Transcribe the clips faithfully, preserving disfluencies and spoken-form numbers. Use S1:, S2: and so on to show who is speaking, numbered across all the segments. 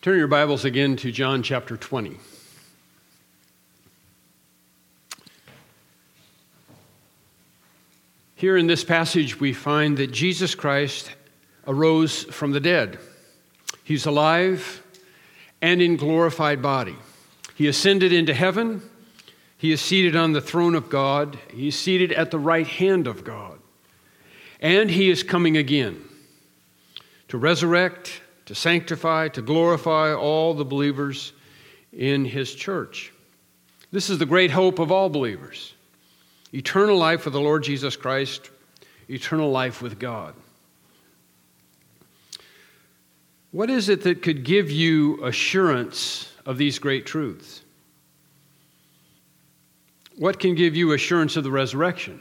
S1: Turn your Bibles again to John chapter twenty. Here in this passage, we find that Jesus Christ arose from the dead. He's alive and in glorified body. He ascended into heaven. He is seated on the throne of God. He is seated at the right hand of God. And he is coming again to resurrect, to sanctify, to glorify all the believers in his church. This is the great hope of all believers. Eternal life with the Lord Jesus Christ, eternal life with God. What is it that could give you assurance of these great truths? What can give you assurance of the resurrection?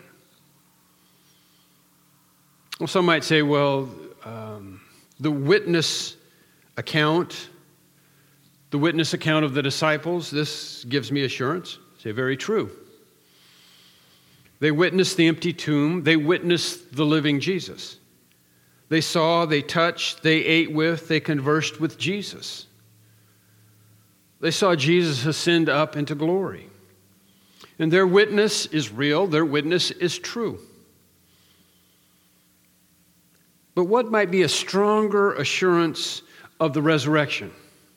S1: Well, some might say, well, um, the witness account, the witness account of the disciples, this gives me assurance. Say, very true. They witnessed the empty tomb. They witnessed the living Jesus. They saw, they touched, they ate with, they conversed with Jesus. They saw Jesus ascend up into glory. And their witness is real. Their witness is true. But what might be a stronger assurance of the resurrection?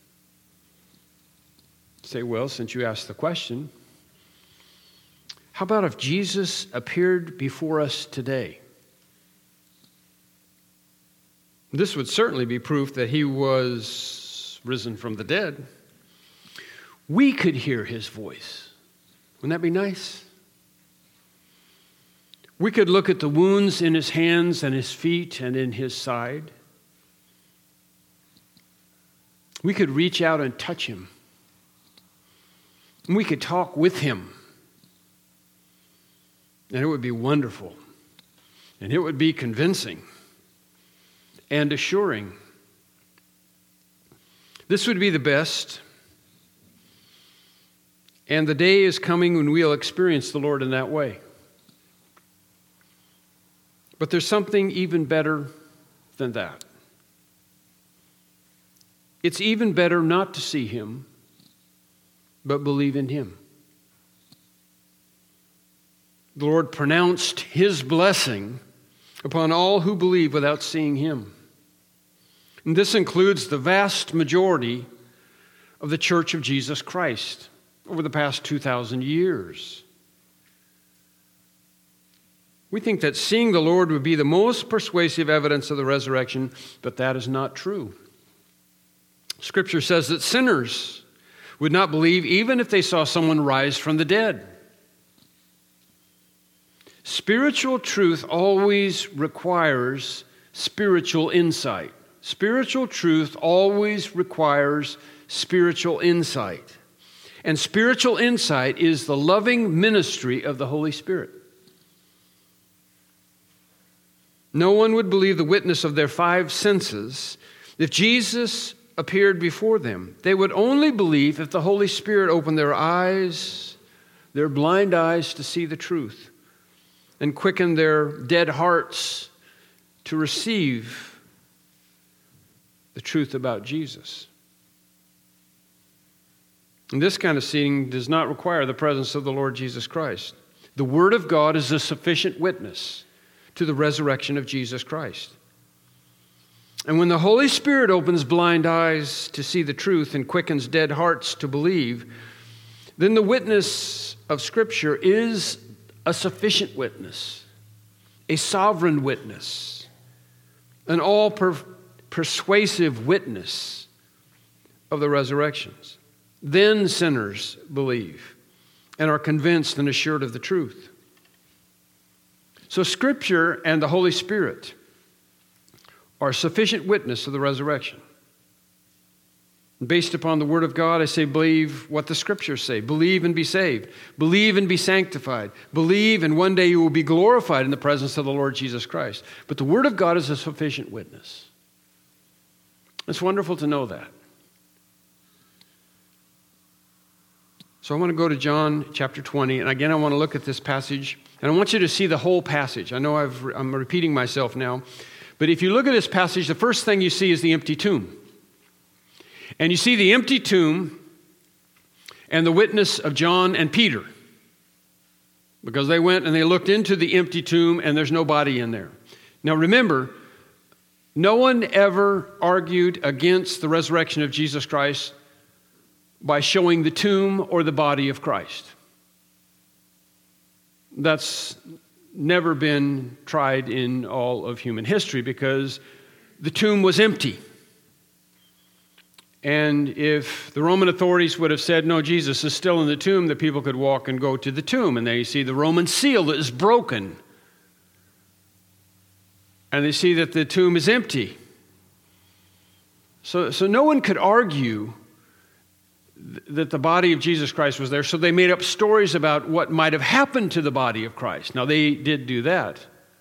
S1: Say, well, since you asked the question, how about if Jesus appeared before us today? This would certainly be proof that he was risen from the dead. We could hear his voice. Wouldn't that be nice? We could look at the wounds in his hands and his feet and in his side. We could reach out and touch him. And we could talk with him. And it would be wonderful. And it would be convincing and assuring. This would be the best. And the day is coming when we'll experience the Lord in that way. But there's something even better than that. It's even better not to see him, but believe in him. The Lord pronounced his blessing upon all who believe without seeing him. And this includes the vast majority of the Church of Jesus Christ over the past two thousand years. We think that seeing the Lord would be the most persuasive evidence of the resurrection, but that is not true. Scripture says that sinners would not believe even if they saw someone rise from the dead. Spiritual truth always requires spiritual insight. Spiritual truth always requires spiritual insight. And spiritual insight is the loving ministry of the Holy Spirit. No one would believe the witness of their five senses if Jesus appeared before them. They would only believe if the Holy Spirit opened their eyes, their blind eyes to see the truth, and quickened their dead hearts to receive the truth about Jesus. And this kind of seeing does not require the presence of the Lord Jesus Christ. The Word of God is a sufficient witness to the resurrection of Jesus Christ. And when the Holy Spirit opens blind eyes to see the truth and quickens dead hearts to believe, then the witness of Scripture is a sufficient witness, a sovereign witness, an all-persuasive witness of the resurrections. Then sinners believe and are convinced and assured of the truth. So Scripture and the Holy Spirit are sufficient witness of the resurrection. Based upon the Word of God, I say believe what the Scriptures say. Believe and be saved. Believe and be sanctified. Believe and one day you will be glorified in the presence of the Lord Jesus Christ. But the Word of God is a sufficient witness. It's wonderful to know that. So I want to go to John chapter twenty, and again I want to look at this passage, and I want you to see the whole passage. I know I've, I'm repeating myself now, but if you look at this passage, the first thing you see is the empty tomb. And you see the empty tomb and the witness of John and Peter, because they went and they looked into the empty tomb and there's no body in there. Now remember, no one ever argued against the resurrection of Jesus Christ by showing the tomb or the body of Christ. That's never been tried in all of human history because the tomb was empty. And if the Roman authorities would have said, no, Jesus is still in the tomb, the people could walk and go to the tomb. And they see the Roman seal that is broken. And they see that the tomb is empty. So, so no one could argue th- that the body of Jesus Christ was there. So they made up stories about what might have happened to the body of Christ. Now, they did do that.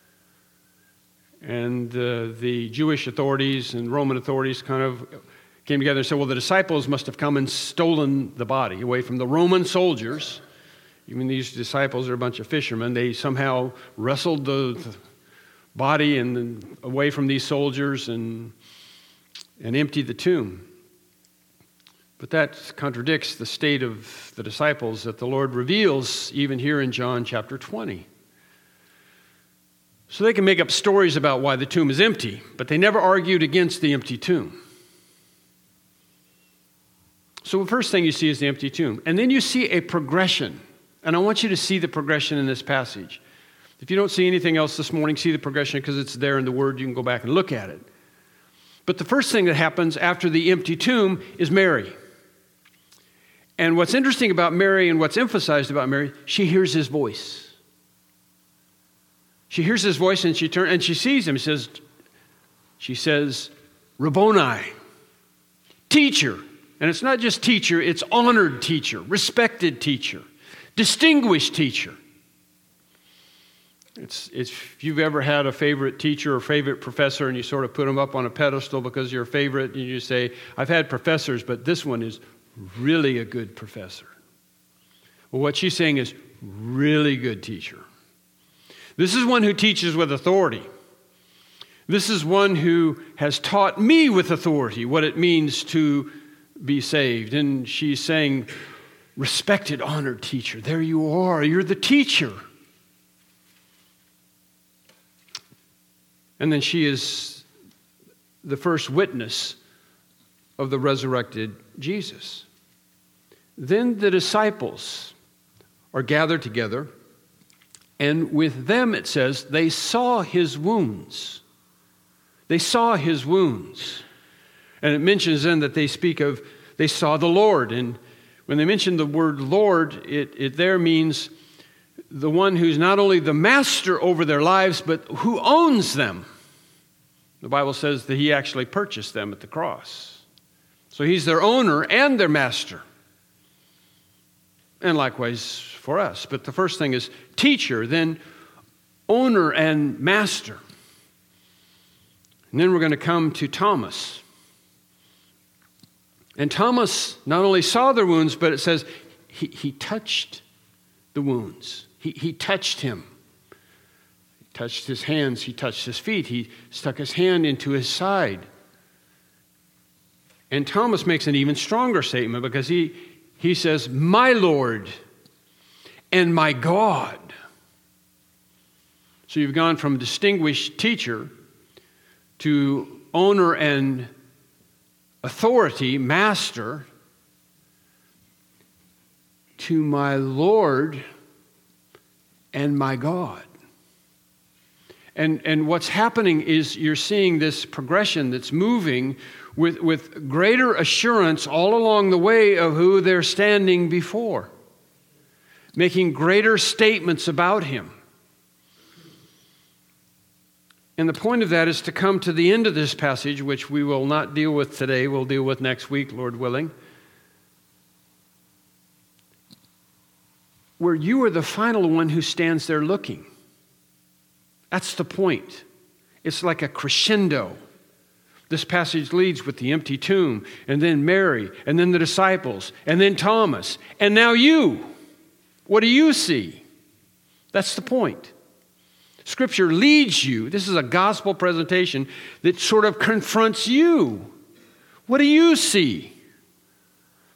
S1: And uh, the Jewish authorities and Roman authorities kind of came together and said, well, the disciples must have come and stolen the body away from the Roman soldiers. Even these disciples are a bunch of fishermen. They somehow wrestled the, the body and away from these soldiers and, and emptied the tomb. But that contradicts the state of the disciples that the Lord reveals even here in John chapter twenty. So they can make up stories about why the tomb is empty, but they never argued against the empty tomb. So the first thing you see is the empty tomb. And then you see a progression. And I want you to see the progression in this passage. If you don't see anything else this morning, see the progression because it's there in the Word. You can go back and look at it. But the first thing that happens after the empty tomb is Mary. And what's interesting about Mary and what's emphasized about Mary, she hears his voice. She hears his voice and she turns and she sees him. She says, she says, Rabboni, teacher. And it's not just teacher, it's honored teacher, respected teacher, distinguished teacher. It's, it's, if you've ever had a favorite teacher or favorite professor and you sort of put them up on a pedestal because you're a favorite, and you say, I've had professors, but this one is really a good professor. Well, what she's saying is really good teacher. This is one who teaches with authority. This is one who has taught me with authority what it means to be saved. And she's saying, respected, honored teacher, there you are, you're the teacher. And then she is the first witness of the resurrected Jesus. Then the disciples are gathered together, and with them, it says, they saw his wounds. They saw his wounds. And it mentions then that they speak of, they saw the Lord. And when they mention the word Lord, it, it there means the one who's not only the master over their lives, but who owns them. The Bible says that he actually purchased them at the cross. So he's their owner and their master. And likewise for us. But the first thing is teacher, then owner and master. And then we're going to come to Thomas. And Thomas not only saw their wounds, but it says he, he touched the wounds. He, he touched him. He touched his hands. He touched his feet. He stuck his hand into his side. And Thomas makes an even stronger statement because he, he says, my Lord and my God. So you've gone from distinguished teacher to owner and authority, master, to my Lord and my God. And, and what's happening is you're seeing this progression that's moving with, with greater assurance all along the way of who they're standing before, making greater statements about him. And the point of that is to come to the end of this passage, which we will not deal with today. We'll deal with next week, Lord willing. Where you are the final one who stands there looking. That's the point. It's like a crescendo. This passage leads with the empty tomb, and then Mary, and then the disciples, and then Thomas, and now you. What do you see? That's the point. Scripture leads you. This is a gospel presentation that sort of confronts you. What do you see?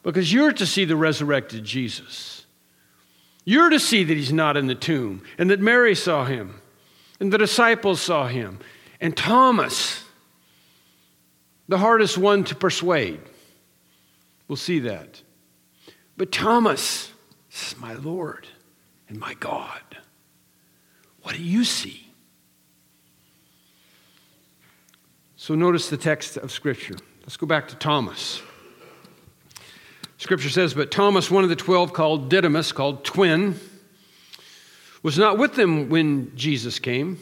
S1: Because you're to see the resurrected Jesus. You're to see that he's not in the tomb, and that Mary saw him, and the disciples saw him, and Thomas, the hardest one to persuade, will see that. But Thomas says, my Lord and my God. What do you see? So notice the text of Scripture. Let's go back to Thomas. Scripture says, but Thomas, one of the twelve, called Didymus, called Twin, was not with them when Jesus came.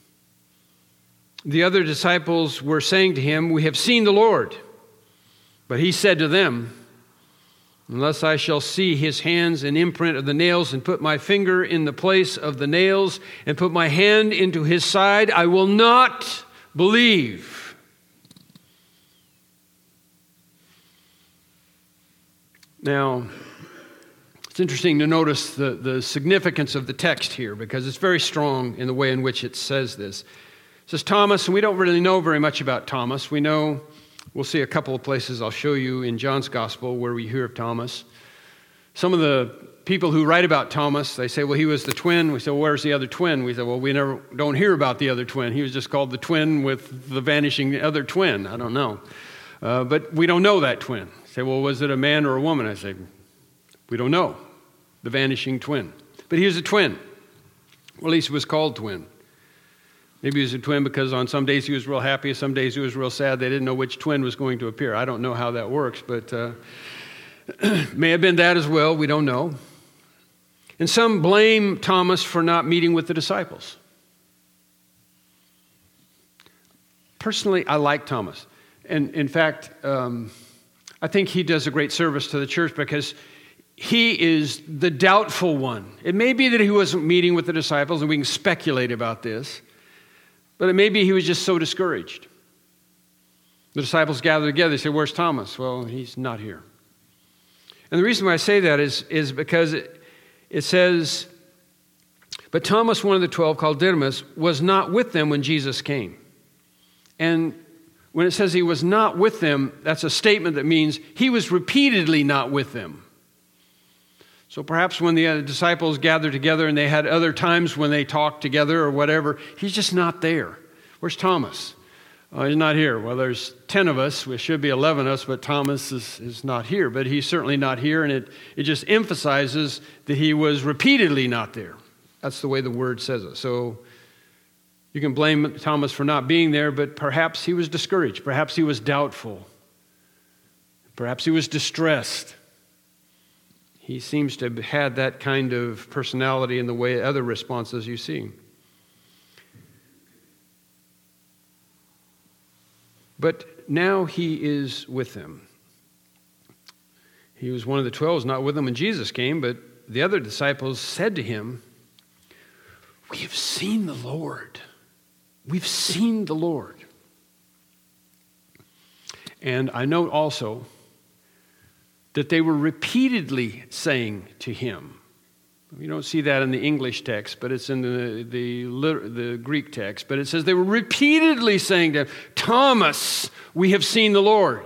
S1: The other disciples were saying to him, we have seen the Lord. But he said to them, unless I shall see his hands and imprint of the nails, and put my finger in the place of the nails, and put my hand into his side, I will not believe. Now, it's interesting to notice the, the significance of the text here, because it's very strong in the way in which it says this. It says Thomas, and we don't really know very much about Thomas. We know, we'll see a couple of places I'll show you in John's Gospel where we hear of Thomas. Some of the people who write about Thomas, they say, well, he was the twin. We say, well, where's the other twin? We say, well, we never don't hear about the other twin. He was just called the twin with the vanishing other twin. I don't know. Uh, but we don't know that twin. Say, well, was it a man or a woman? I say, we don't know. The vanishing twin. But he was a twin. Or at least he was called twin. Maybe he was a twin because on some days he was real happy, some days he was real sad. They didn't know which twin was going to appear. I don't know how that works, but uh, may have been that as well. We don't know. And some blame Thomas for not meeting with the disciples. Personally, I like Thomas. And in fact, um, I think he does a great service to the church because he is the doubtful one. It may be that he wasn't meeting with the disciples, and we can speculate about this, but it may be he was just so discouraged. The disciples gather together. They say, where's Thomas? Well, he's not here. And the reason why I say that is, is because it, it says, but Thomas, one of the twelve, called Didymus, was not with them when Jesus came. And when it says he was not with them, that's a statement that means he was repeatedly not with them. So perhaps when the disciples gathered together and they had other times when they talked together or whatever, he's just not there. Where's Thomas? Oh, he's not here. Well, there's ten of us. There should be eleven of us, but Thomas is, is not here. But he's certainly not here, and it, it just emphasizes that he was repeatedly not there. That's the way the word says it. So you can blame Thomas for not being there, but perhaps he was discouraged. Perhaps he was doubtful. Perhaps he was distressed. He seems to have had that kind of personality in the way other responses you see. But now he is with them. He was one of the twelve, not with them when Jesus came, but the other disciples said to him, we have seen the Lord. We've seen the Lord. And I note also that they were repeatedly saying to him. You don't see that in the English text, but it's in the, the, the Greek text. But it says they were repeatedly saying to him, Thomas, we have seen the Lord.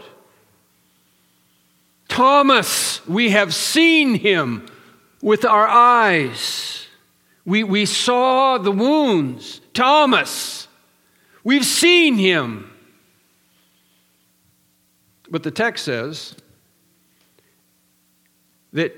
S1: Thomas, we have seen him with our eyes. We, we saw the wounds. Thomas, we've seen him. But the text says that,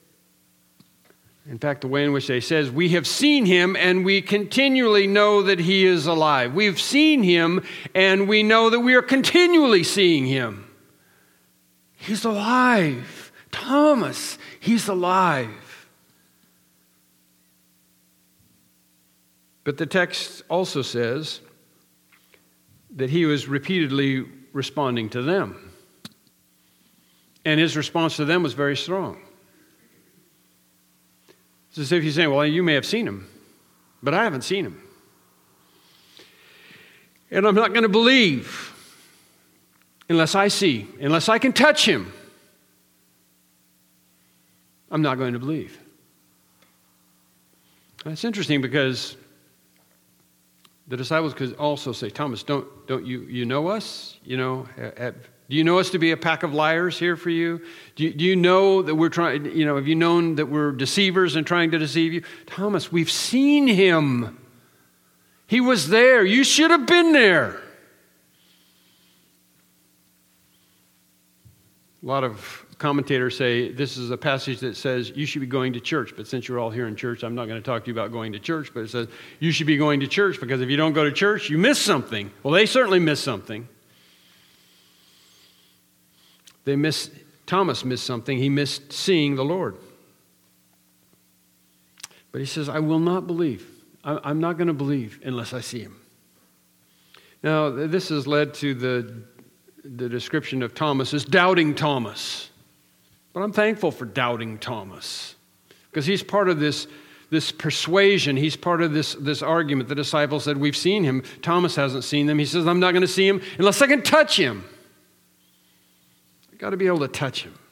S1: in fact, the way in which they says, we have seen him and we continually know that he is alive. We've seen him and we know that we are continually seeing him. He's alive. Thomas, he's alive. But the text also says that he was repeatedly responding to them. And his response to them was very strong. It's as if he's saying, well, you may have seen him, but I haven't seen him. And I'm not going to believe unless I see, unless I can touch him. I'm not going to believe. That's interesting because The disciples could also say, Thomas, don't, don't you, you know us? You know, have, do you know us to be a pack of liars here for you? Do, you? do you know that we're trying, you know, have you known that we're deceivers and trying to deceive you? Thomas, we've seen him. He was there. You should have been there. A lot of commentators say this is a passage that says you should be going to church, but since you're all here in church, I'm not going to talk to you about going to church, but it says you should be going to church because if you don't go to church, you miss something. Well, they certainly missed something. They missed, Thomas missed something. He missed seeing the Lord. But he says, I will not believe. I'm not going to believe unless I see him. Now, this has led to the, the description of Thomas as doubting Thomas. But I'm thankful for doubting Thomas because he's part of this, this persuasion. He's part of this, this argument. The disciples said, we've seen him. Thomas hasn't seen them. He says, I'm not going to see him unless I can touch him. I've got to be able to touch him.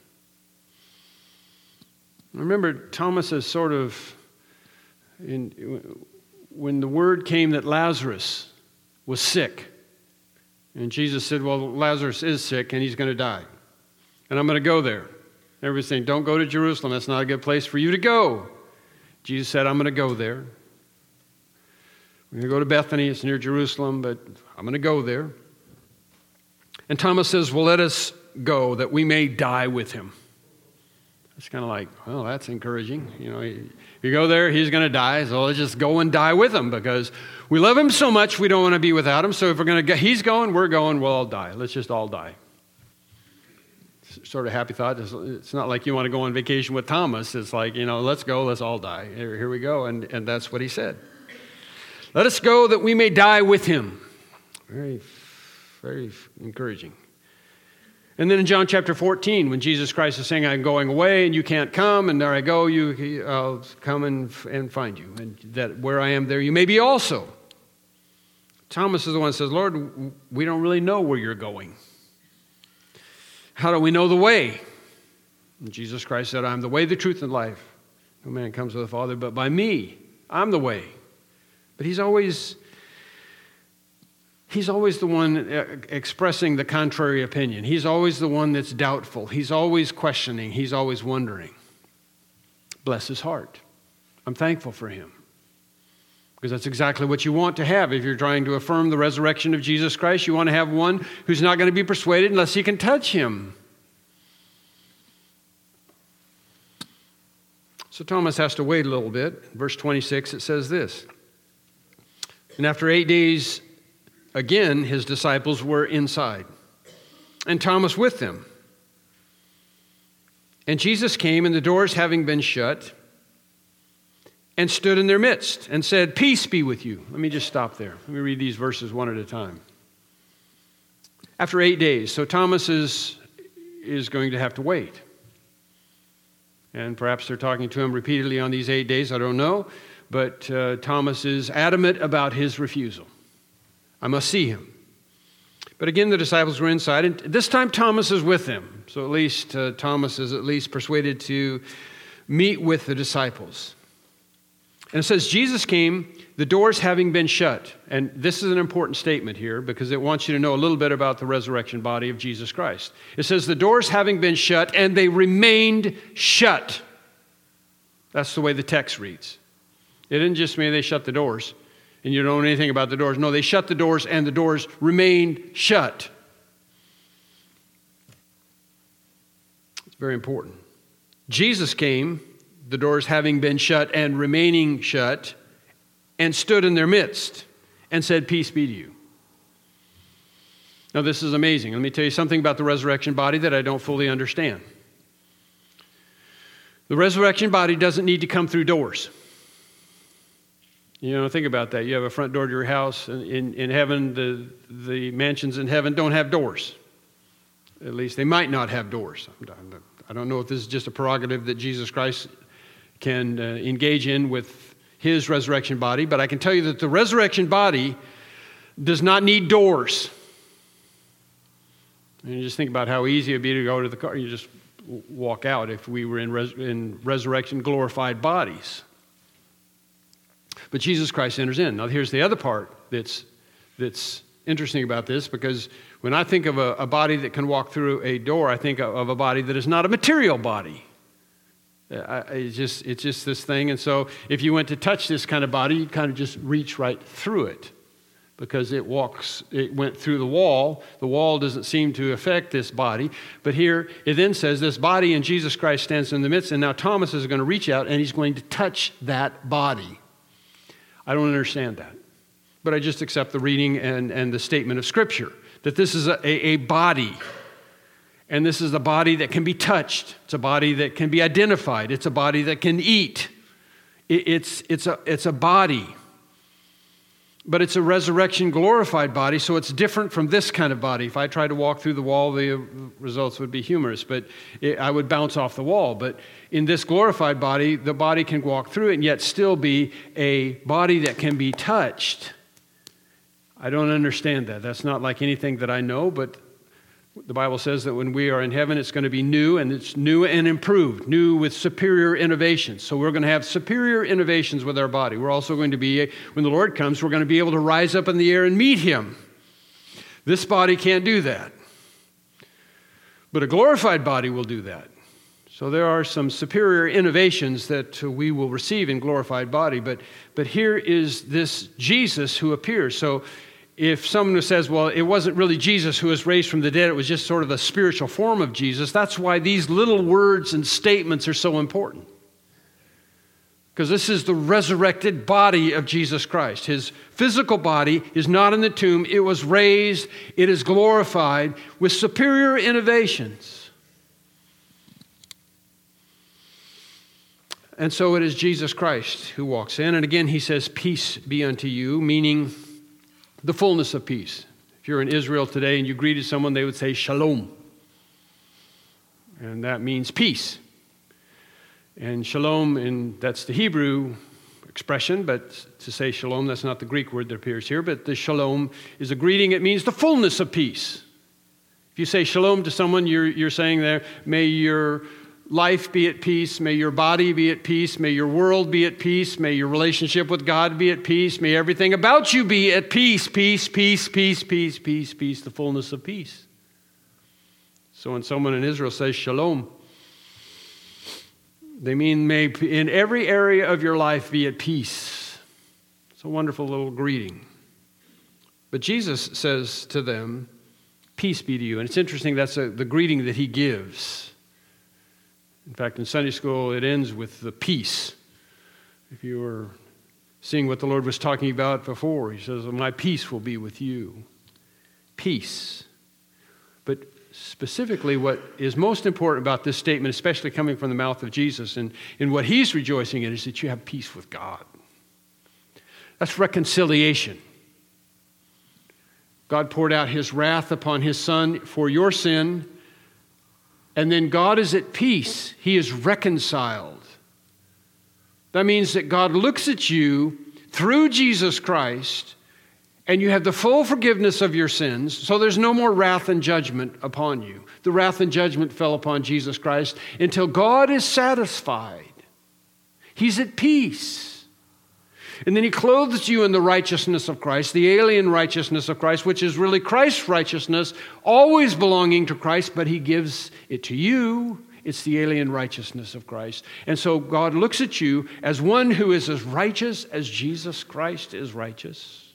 S1: Remember, Thomas is sort of, in, when the word came that Lazarus was sick, and Jesus said, well, Lazarus is sick and he's going to die. And I'm going to go there. Everybody's saying, don't go to Jerusalem. That's not a good place for you to go. Jesus said, I'm going to go there. We're going to go to Bethany. It's near Jerusalem, but I'm going to go there. And Thomas says, well, let us go that we may die with him. It's kind of like, well, that's encouraging. You know, you go there, he's going to die, so let's just go and die with him because we love him so much we don't want to be without him. So if we're going to go, he's going, we're going, we'll all die. Let's just all die. Sort of happy thought. It's not like you want to go on vacation with Thomas. It's like, you know, let's go, let's all die. Here, here we go. And, and that's what he said. Let us go that we may die with him. Very, very encouraging. And then in John chapter fourteen, when Jesus Christ is saying, I'm going away and you can't come, and there I go, you, I'll come and, and find you. And that where I am, there you may be also. Thomas is the one that says, Lord, we don't really know where you're going. How do we know the way? And Jesus Christ said, I'm the way, the truth, and life. No man comes to the Father but by me. I'm the way. But he's always, he's always the one expressing the contrary opinion. He's always the one that's doubtful. He's always questioning. He's always wondering. Bless his heart. I'm thankful for him. Because that's exactly what you want to have. If you're trying to affirm the resurrection of Jesus Christ, you want to have one who's not going to be persuaded unless he can touch him. So Thomas has to wait a little bit. Verse twenty-six, it says this. And after eight days, again, his disciples were inside, and Thomas with them. And Jesus came, and the doors having been shut, and stood in their midst and said, peace be with you. Let me just stop there. Let me read these verses one at a time. After eight days, so Thomas is, is going to have to wait. And perhaps they're talking to him repeatedly on these eight days, I don't know. But uh, Thomas is adamant about his refusal. I must see him. But again, the disciples were inside, and this time Thomas is with them. So at least uh, Thomas is at least persuaded to meet with the disciples. And it says, Jesus came, the doors having been shut. And this is an important statement here because it wants you to know a little bit about the resurrection body of Jesus Christ. It says, the doors having been shut, and they remained shut. That's the way the text reads. It didn't just mean they shut the doors and you don't know anything about the doors. No, they shut the doors and the doors remained shut. It's very important. Jesus came, the doors having been shut and remaining shut, and stood in their midst and said, peace be to you. Now, this is amazing. Let me tell you something about the resurrection body that I don't fully understand. The resurrection body doesn't need to come through doors. You know, think about that. You have a front door to your house. And in, in heaven, the, the mansions in heaven don't have doors. At least they might not have doors. I don't know if this is just a prerogative that Jesus Christ can uh, engage in with his resurrection body, but I can tell you that the resurrection body does not need doors. And you just think about how easy it would be to go to the car. You just walk out if we were in, res- in resurrection glorified bodies. But Jesus Christ enters in. Now here's the other part that's, that's interesting about this, because when I think of a, a body that can walk through a door, I think of, of a body that is not a material body. I, it's just it's just this thing. And so if you went to touch this kind of body, you'd kind of just reach right through it, because it walks, it went through the wall. The wall doesn't seem to affect this body. But here it then says this body, and Jesus Christ stands in the midst. And now Thomas is going to reach out and he's going to touch that body. I don't understand that. But I just accept the reading and, and the statement of Scripture, that this is a, a, a body. And this is a body that can be touched. It's a body that can be identified. It's a body that can eat. It, it's, it's, a, it's a body. But it's a resurrection glorified body, so it's different from this kind of body. If I tried to walk through the wall, the results would be humorous, but it, I would bounce off the wall. But in this glorified body, the body can walk through it and yet still be a body that can be touched. I don't understand that. That's not like anything that I know, but the Bible says that when we are in heaven, it's going to be new, and it's new and improved, new with superior innovations. So we're going to have superior innovations with our body. We're also going to be, when the Lord comes, we're going to be able to rise up in the air and meet Him. This body can't do that. But a glorified body will do that. So there are some superior innovations that we will receive in glorified body. But, but here is this Jesus who appears. So if someone who says, well, it wasn't really Jesus who was raised from the dead, it was just sort of a spiritual form of Jesus, that's why these little words and statements are so important. Because this is the resurrected body of Jesus Christ. His physical body is not in the tomb. It was raised. It is glorified with superior innovations. And so it is Jesus Christ who walks in. And again, he says, peace be unto you, meaning the fullness of peace. If you're in Israel today and you greeted someone, they would say shalom. And that means peace. And shalom, and that's the Hebrew expression, but to say shalom, that's not the Greek word that appears here, but the shalom is a greeting. It means the fullness of peace. If you say shalom to someone, you're, you're saying there, may your life be at peace, may your body be at peace, may your world be at peace, may your relationship with God be at peace, may everything about you be at peace, peace, peace, peace, peace, peace, peace, the fullness of peace. So when someone in Israel says shalom, they mean may in every area of your life be at peace. It's a wonderful little greeting. But Jesus says to them, peace be to you. And it's interesting, that's a, the greeting that he gives. In fact, in Sunday school, it ends with the peace. If you were seeing what the Lord was talking about before, he says, my peace will be with you. Peace. But specifically, what is most important about this statement, especially coming from the mouth of Jesus, and, and what he's rejoicing in, is that you have peace with God. That's reconciliation. God poured out his wrath upon his Son for your sin, and then God is at peace. He is reconciled. That means that God looks at you through Jesus Christ, and you have the full forgiveness of your sins, so there's no more wrath and judgment upon you. The wrath and judgment fell upon Jesus Christ until God is satisfied. He's at peace. And then he clothes you in the righteousness of Christ, the alien righteousness of Christ, which is really Christ's righteousness, always belonging to Christ, but he gives it to you. It's the alien righteousness of Christ. And so God looks at you as one who is as righteous as Jesus Christ is righteous.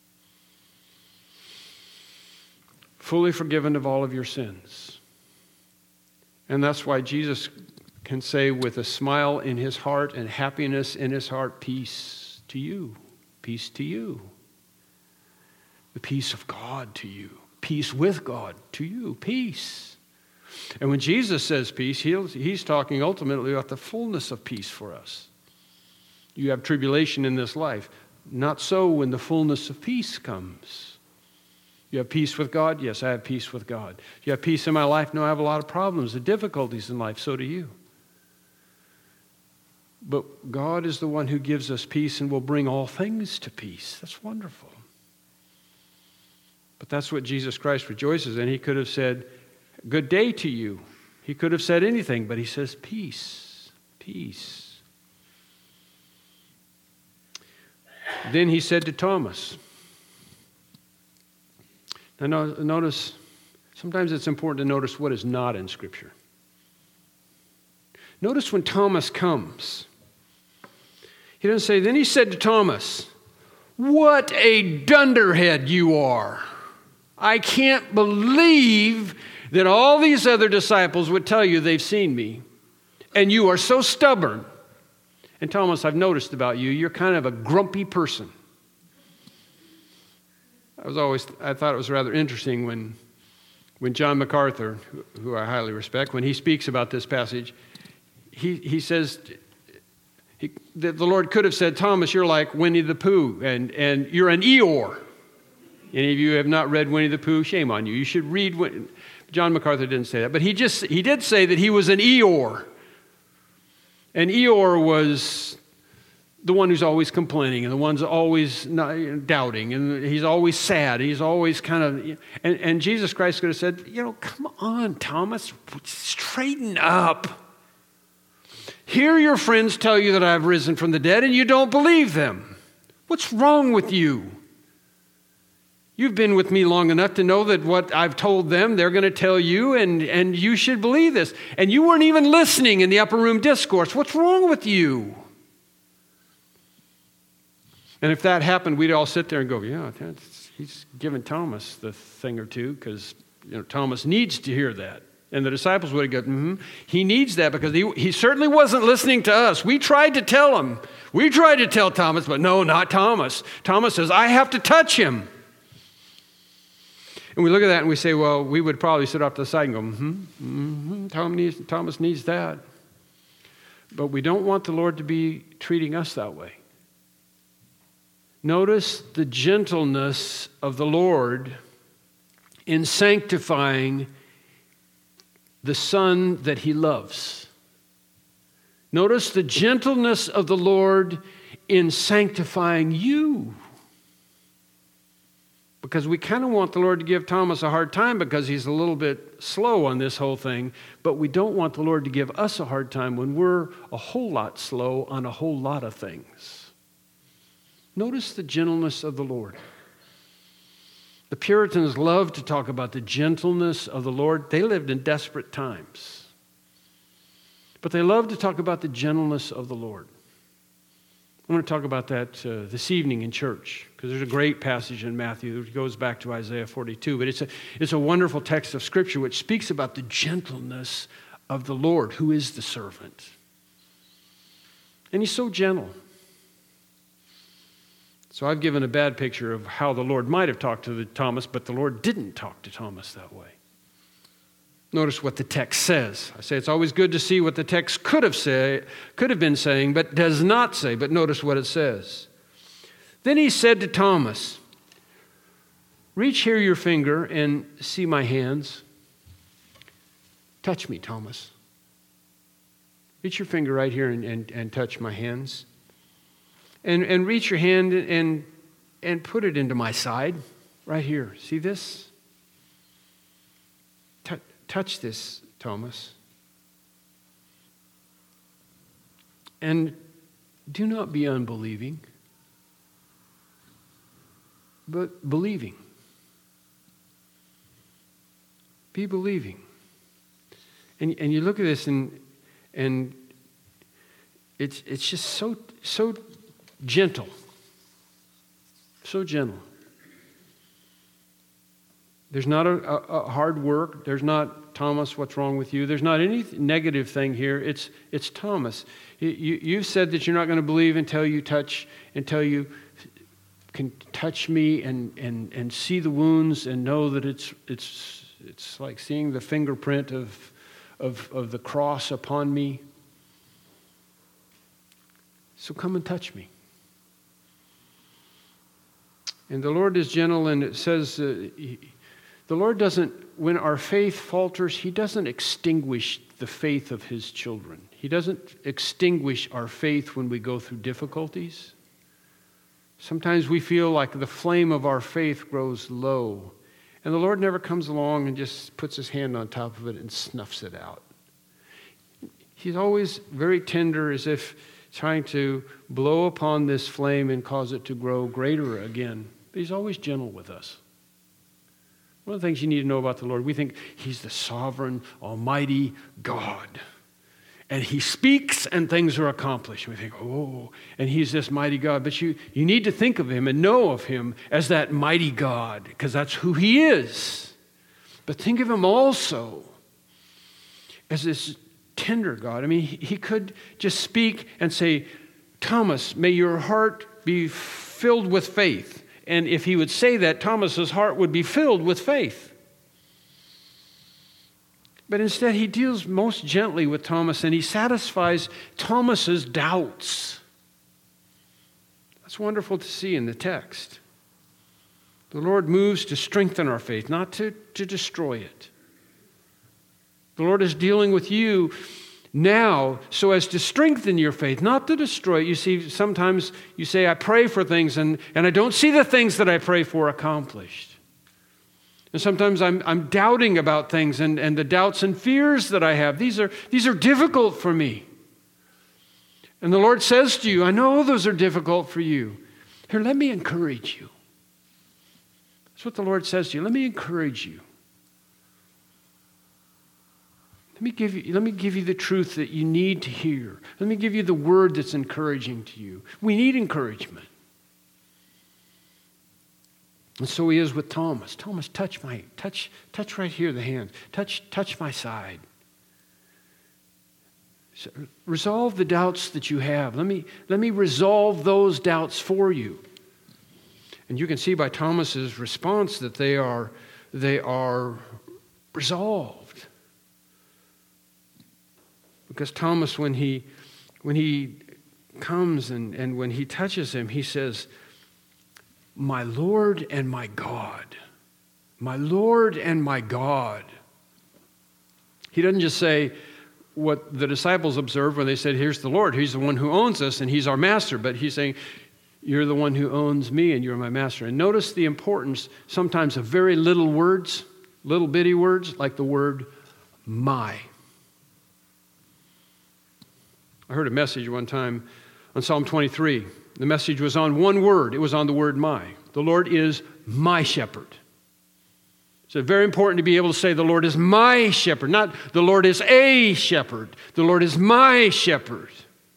S1: Fully forgiven of all of your sins. And that's why Jesus can say with a smile in his heart and happiness in his heart, peace to you, peace to you. The peace of God to you, peace with God to you, peace. And when Jesus says peace, he's talking ultimately about the fullness of peace for us. You have tribulation in this life. Not so when the fullness of peace comes. You have peace with God? Yes, I have peace with God. You have peace in my life? No, I have a lot of problems and difficulties in life. So do you. But God is the one who gives us peace and will bring all things to peace. That's wonderful. But that's what Jesus Christ rejoices in. He could have said, good day to you. He could have said anything, but he says, peace, peace. Then he said to Thomas. Now no, notice, sometimes it's important to notice what is not in Scripture. Notice when Thomas comes. He doesn't say, then he said to Thomas, what a dunderhead you are. I can't believe that all these other disciples would tell you they've seen me, and you are so stubborn. And Thomas, I've noticed about you, you're kind of a grumpy person. I was always, I thought it was rather interesting when, when John MacArthur, who, who I highly respect, when he speaks about this passage, he, he says, he, that the Lord could have said, Thomas, you're like Winnie the Pooh, and, and you're an Eeyore. Any of you have not read Winnie the Pooh? Shame on you. You should read. Win- John MacArthur didn't say that, but he just he did say that he was an Eeyore. And Eeyore was the one who's always complaining, and the one's always not, doubting, and he's always sad. He's always kind of, and, and Jesus Christ could have said, you know, come on, Thomas, straighten up. Hear your friends tell you that I've risen from the dead, and you don't believe them. What's wrong with you? You've been with me long enough to know that what I've told them, they're going to tell you, and, and you should believe this. And you weren't even listening in the upper room discourse. What's wrong with you? And if that happened, we'd all sit there and go, yeah, that's, he's giving Thomas the thing or two, because you know Thomas needs to hear that. And the disciples would have gone, mm-hmm. He needs that because he, he certainly wasn't listening to us. We tried to tell him. We tried to tell Thomas, but no, not Thomas. Thomas says, I have to touch him. And we look at that and we say, well, we would probably sit off to the side and go, mm-hmm, mm-hmm, Tom needs, Thomas needs that. But we don't want the Lord to be treating us that way. Notice the gentleness of the Lord in sanctifying the Son that he loves. Notice the gentleness of the Lord in sanctifying you. Because we kind of want the Lord to give Thomas a hard time because he's a little bit slow on this whole thing, but we don't want the Lord to give us a hard time when we're a whole lot slow on a whole lot of things. Notice the gentleness of the Lord. The Puritans loved to talk about the gentleness of the Lord. They lived in desperate times. But they loved to talk about the gentleness of the Lord. I want to talk about that uh, this evening in church, because there's a great passage in Matthew that goes back to Isaiah forty-two. But it's a, it's a wonderful text of Scripture which speaks about the gentleness of the Lord, who is the servant. And he's so gentle. So I've given a bad picture of how the Lord might have talked to the Thomas, but the Lord didn't talk to Thomas that way. Notice what the text says. I say it's always good to see what the text could have said, could have been saying, but does not say. But notice what it says. Then he said to Thomas, reach here your finger and see my hands. Touch me, Thomas. Reach your finger right here and, and, and touch my hands. And, and reach your hand and, and put it into my side, right here. See this? T- touch this, Thomas. And do not be unbelieving, but believing. Be believing. And, and you look at this and, and it's, it's just so, so gentle. So gentle. There's not a, a, a hard work. There's not, Thomas, what's wrong with you? There's not any negative thing here. It's it's Thomas. You, you, you've said that you're not going to believe until you touch, until you can touch me and, and, and see the wounds and know that it's it's it's like seeing the fingerprint of of of the cross upon me. So come and touch me. And the Lord is gentle, and it says uh, he, the Lord doesn't, when our faith falters, he doesn't extinguish the faith of his children. He doesn't extinguish our faith when we go through difficulties. Sometimes we feel like the flame of our faith grows low, and the Lord never comes along and just puts his hand on top of it and snuffs it out. He's always very tender, as if trying to blow upon this flame and cause it to grow greater again. But he's always gentle with us. One of the things you need to know about the Lord, we think he's the sovereign, almighty God. And he speaks and things are accomplished. We think, oh, and he's this mighty God. But you, you need to think of him and know of him as that mighty God, because that's who he is. But think of him also as this tender God. I mean, he, he could just speak and say, Thomas, may your heart be filled with faith. And if he would say that, Thomas's heart would be filled with faith. But instead, he deals most gently with Thomas, and he satisfies Thomas's doubts. That's wonderful to see in the text. The Lord moves to strengthen our faith, not to, to destroy it. The Lord is dealing with you now so as to strengthen your faith, not to destroy it. You see, sometimes you say, I pray for things, and, and I don't see the things that I pray for accomplished. And sometimes I'm, I'm doubting about things, and, and the doubts and fears that I have, these are, these are difficult for me. And the Lord says to you, I know those are difficult for you. Here, let me encourage you. That's what the Lord says to you. Let me encourage you. Let me give you, let me give you the truth that you need to hear. Let me give you the word that's encouraging to you. We need encouragement. And so he is with Thomas. Thomas, touch my, touch, touch right here, the hand. Touch, touch my side. So resolve the doubts that you have. Let me, let me resolve those doubts for you. And you can see by Thomas's response that they are, they are resolved. Because Thomas, when he, when he comes and, and when he touches him, he says, my Lord and my God. My Lord and my God. He doesn't just say what the disciples observed when they said, here's the Lord. He's the one who owns us and he's our master. But he's saying, you're the one who owns me and you're my master. And notice the importance sometimes of very little words, little bitty words, like the word my. I heard a message one time on Psalm twenty-three. The message was on one word. It was on the word my. The Lord is my shepherd. So it's very important to be able to say the Lord is my shepherd, not the Lord is a shepherd. The Lord is my shepherd.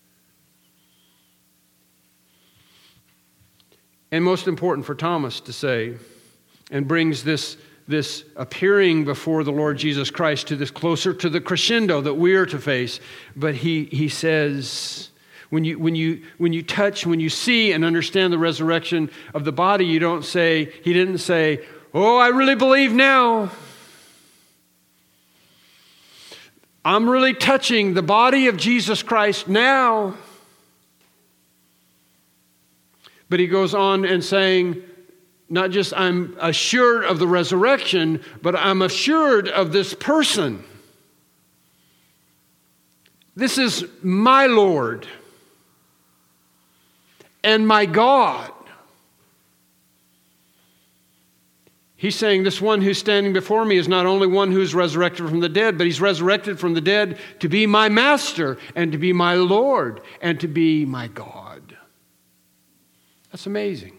S1: And most important for Thomas to say, and brings this this appearing before the Lord Jesus Christ to this closer to the crescendo that we are to face. But he, he says, when you, when you, when you touch, when you see and understand the resurrection of the body, you don't say, he didn't say, oh, I really believe now. I'm really touching the body of Jesus Christ now. But he goes on and saying, not just I'm assured of the resurrection, but I'm assured of this person. This is my Lord and my God. He's saying this one who's standing before me is not only one who's resurrected from the dead, but he's resurrected from the dead to be my master and to be my Lord and to be my God. That's amazing.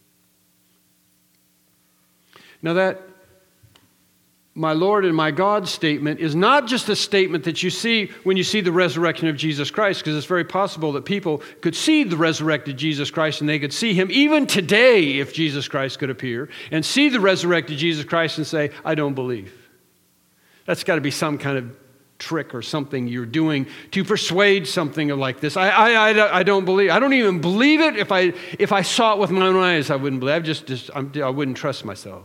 S1: Now that my Lord and my God statement is not just a statement that you see when you see the resurrection of Jesus Christ, because it's very possible that people could see the resurrected Jesus Christ and they could see him even today if Jesus Christ could appear, and see the resurrected Jesus Christ and say, I don't believe. That's got to be some kind of trick or something you're doing to persuade something like this. I, I, I, I don't believe. I don't even believe it. If I if I saw it with my own eyes, I wouldn't believe. I just, just I'm, I wouldn't trust myself.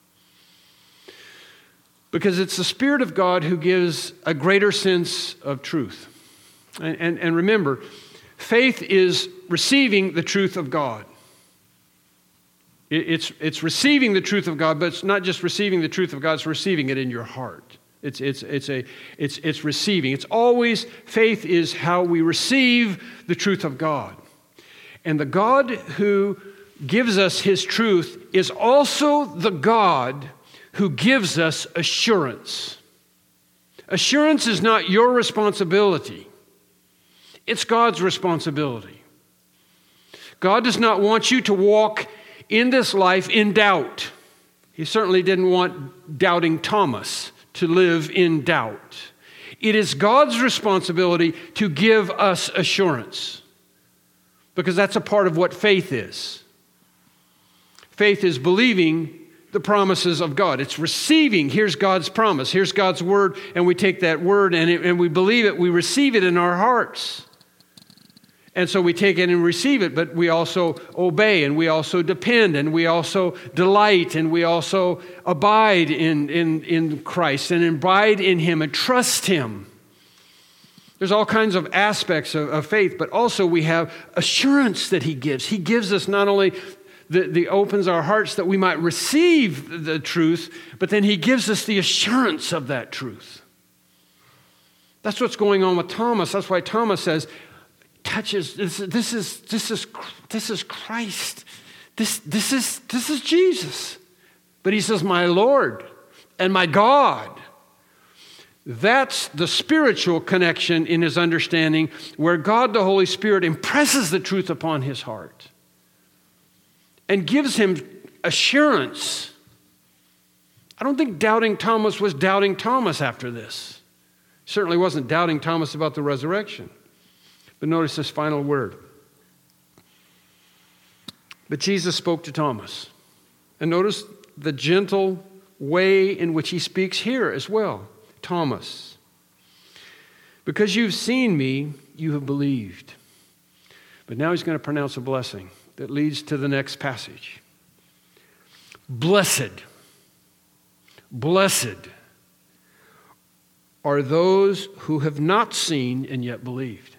S1: Because it's the Spirit of God who gives a greater sense of truth. And, and, and remember, faith is receiving the truth of God. It, it's, it's receiving the truth of God, but it's not just receiving the truth of God, it's receiving it in your heart. It's, it's, it's, a, it's, it's receiving. It's always, faith is how we receive the truth of God. And the God who gives us his truth is also the God who gives us assurance. Assurance is not your responsibility. It's God's responsibility. God does not want you to walk in this life in doubt. He certainly didn't want doubting Thomas to live in doubt. It is God's responsibility to give us assurance, because that's a part of what faith is. Faith is believing the promises of God. It's receiving. Here's God's promise. Here's God's word, and we take that word and, it, and we believe it. We receive it in our hearts. And so we take it and receive it, but we also obey, and we also depend, and we also delight, and we also abide in, in, in Christ and abide in Him and trust Him. There's all kinds of aspects of, of faith, but also we have assurance that He gives. He gives us not only the, the opens our hearts that we might receive the truth, but then He gives us the assurance of that truth. That's what's going on with Thomas. That's why Thomas says, touches, this, this is this is this is Christ. This this is this is Jesus. But he says, my Lord and my God. That's the spiritual connection in his understanding, where God the Holy Spirit impresses the truth upon his heart and gives him assurance. I don't think doubting Thomas was doubting Thomas after this. Certainly wasn't doubting Thomas about the resurrection. But notice this final word. But Jesus spoke to Thomas. And notice the gentle way in which he speaks here as well. Thomas, because you've seen me, you have believed. But now he's going to pronounce a blessing that leads to the next passage. Blessed, blessed are those who have not seen and yet believed.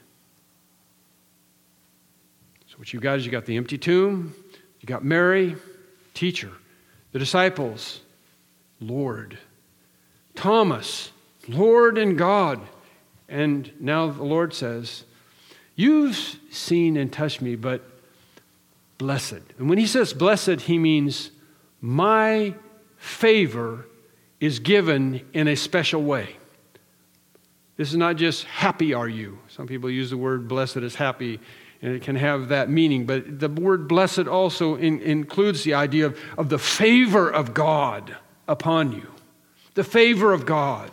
S1: What you got is you got the empty tomb, you got Mary, teacher, the disciples, Lord, Thomas, Lord and God. And now the Lord says, you've seen and touched me, but blessed. And when he says blessed, he means my favor is given in a special way. This is not just happy are you. Some people use the word blessed as happy, and it can have that meaning. But the word blessed also in, includes the idea of, of the favor of God upon you. The favor of God.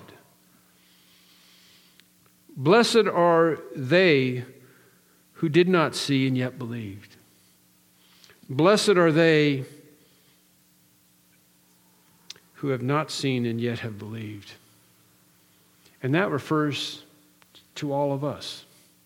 S1: Blessed are they who did not see and yet believed. Blessed are they who have not seen and yet have believed. And that refers to all of us.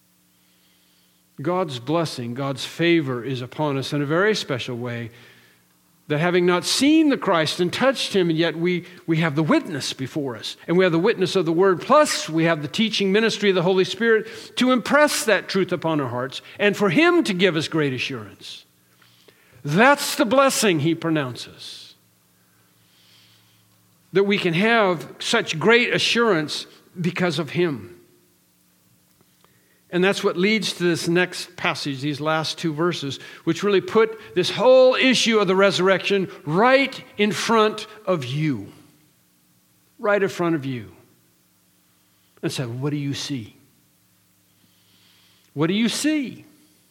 S1: God's blessing, God's favor is upon us in a very special way, that having not seen the Christ and touched him, and yet we, we have the witness before us. And we have the witness of the Word, plus we have the teaching ministry of the Holy Spirit to impress that truth upon our hearts and for him to give us great assurance. That's the blessing he pronounces. That we can have such great assurance because of him. And that's what leads to this next passage, these last two verses, which really put this whole issue of the resurrection right in front of you. Right in front of you. And said, what do you see? What do you see?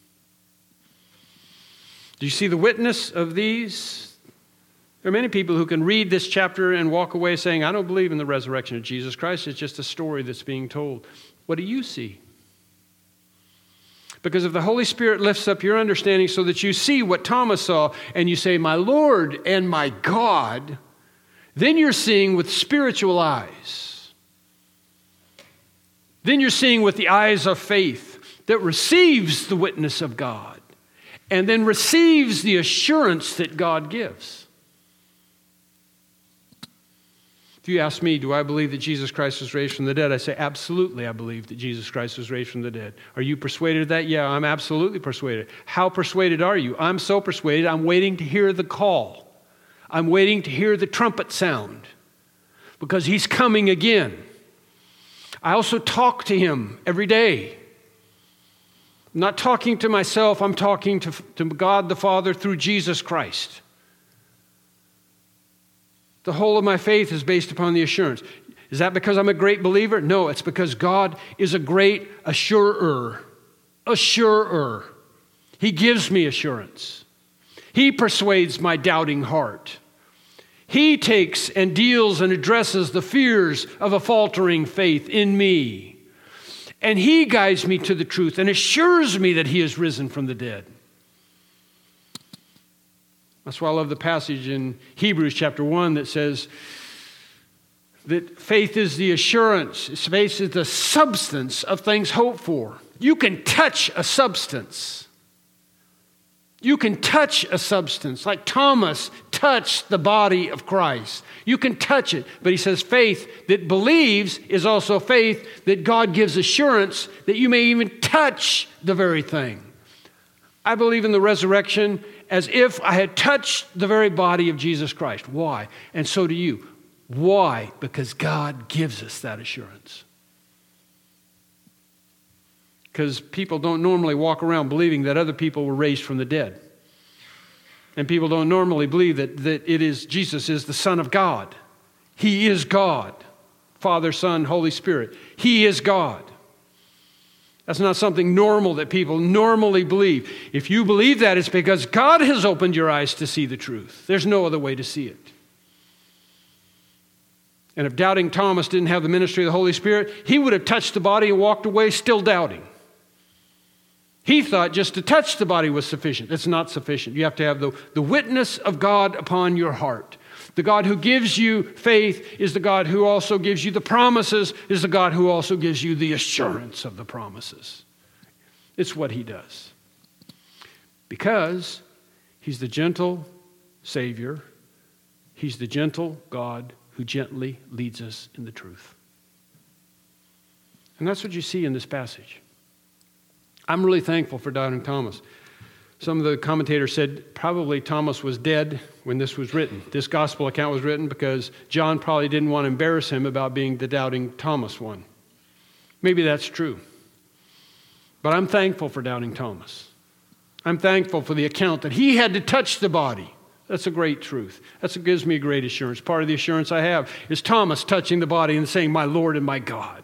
S1: Do you see the witness of these? There are many people who can read this chapter and walk away saying, I don't believe in the resurrection of Jesus Christ. It's just a story that's being told. What do you see? Because if the Holy Spirit lifts up your understanding so that you see what Thomas saw and you say, my Lord and my God, then you're seeing with spiritual eyes. Then you're seeing with the eyes of faith that receives the witness of God and then receives the assurance that God gives. If you ask me, do I believe that Jesus Christ was raised from the dead? I say, absolutely, I believe that Jesus Christ was raised from the dead. Are you persuaded of that? Yeah, I'm absolutely persuaded. How persuaded are you? I'm so persuaded, I'm waiting to hear the call. I'm waiting to hear the trumpet sound because he's coming again. I also talk to him every day. I'm not talking to myself, I'm talking to, to God the Father through Jesus Christ. The whole of my faith is based upon the assurance. Is that because I'm a great believer? No, it's because God is a great assurer. assurer. He gives me assurance. He persuades my doubting heart. He takes and deals and addresses the fears of a faltering faith in me. And He guides me to the truth and assures me that He is risen from the dead. That's why I love the passage in Hebrews chapter one that says that faith is the assurance. Faith is the substance of things hoped for. You can touch a substance. You can touch a substance, like Thomas touched the body of Christ. You can touch it. But he says faith that believes is also faith that God gives assurance that you may even touch the very thing. I believe in the resurrection as if I had touched the very body of Jesus Christ. Why? And so do you. Why? Because God gives us that assurance. Because people don't normally walk around believing that other people were raised from the dead. And people don't normally believe that, that it is Jesus is the Son of God. He is God. Father, Son, Holy Spirit. He is God. That's not something normal that people normally believe. If you believe that, it's because God has opened your eyes to see the truth. There's no other way to see it. And if doubting Thomas didn't have the ministry of the Holy Spirit, he would have touched the body and walked away still doubting. He thought just to touch the body was sufficient. It's not sufficient. You have to have the, the witness of God upon your heart. The God who gives you faith is the God who also gives you the promises, is the God who also gives you the assurance of the promises. It's what He does. Because He's the gentle Savior. He's the gentle God who gently leads us in the truth. And that's what you see in this passage. I'm really thankful for doubting Thomas. Some of the commentators said probably Thomas was dead when this was written. This gospel account was written because John probably didn't want to embarrass him about being the doubting Thomas one. Maybe that's true. But I'm thankful for doubting Thomas. I'm thankful for the account that he had to touch the body. That's a great truth. That's what gives me a great assurance. Part of the assurance I have is Thomas touching the body and saying, "My Lord and my God."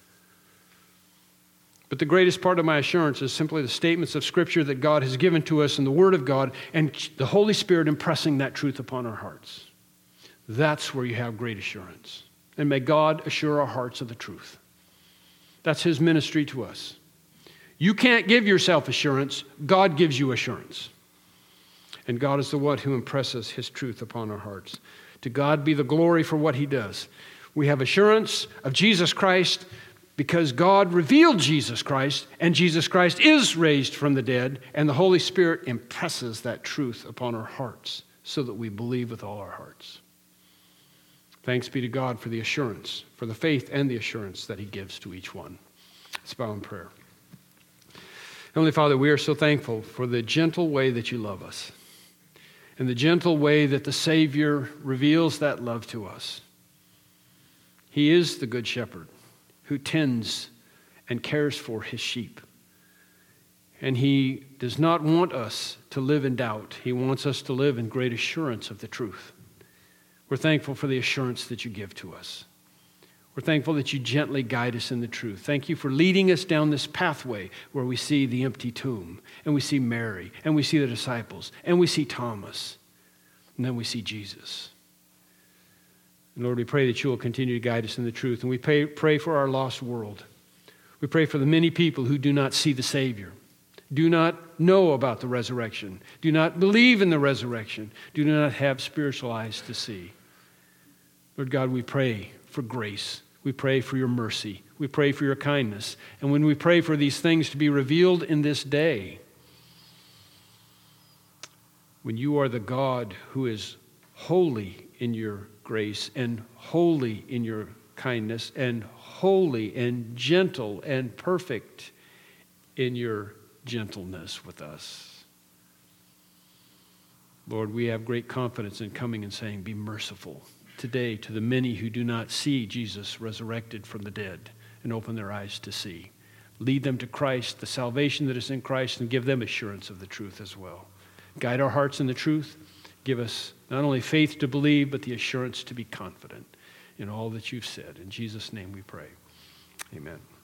S1: But the greatest part of my assurance is simply the statements of Scripture that God has given to us in the Word of God and the Holy Spirit impressing that truth upon our hearts. That's where you have great assurance. And may God assure our hearts of the truth. That's His ministry to us. You can't give yourself assurance. God gives you assurance. And God is the one who impresses His truth upon our hearts. To God be the glory for what He does. We have assurance of Jesus Christ because God revealed Jesus Christ, and Jesus Christ is raised from the dead, and the Holy Spirit impresses that truth upon our hearts so that we believe with all our hearts. Thanks be to God for the assurance, for the faith and the assurance that He gives to each one. Let's bow in prayer. Heavenly Father, we are so thankful for the gentle way that You love us, and the gentle way that the Savior reveals that love to us. He is the Good Shepherd who tends and cares for His sheep. And He does not want us to live in doubt. He wants us to live in great assurance of the truth. We're thankful for the assurance that You give to us. We're thankful that You gently guide us in the truth. Thank You for leading us down this pathway where we see the empty tomb, and we see Mary, and we see the disciples, and we see Thomas, and then we see Jesus. And Lord, we pray that You will continue to guide us in the truth. And we pray, pray for our lost world. We pray for the many people who do not see the Savior, do not know about the resurrection, do not believe in the resurrection, do not have spiritual eyes to see. Lord God, we pray for grace. We pray for Your mercy. We pray for Your kindness. And when we pray for these things to be revealed in this day, when You are the God who is holy in Your grace and holy in Your kindness and holy and gentle and perfect in Your gentleness with us. Lord, we have great confidence in coming and saying, be merciful today to the many who do not see Jesus resurrected from the dead and open their eyes to see. Lead them to Christ, the salvation that is in Christ, and give them assurance of the truth as well. Guide our hearts in the truth. Give us not only faith to believe, but the assurance to be confident in all that You've said. In Jesus' name we pray. Amen.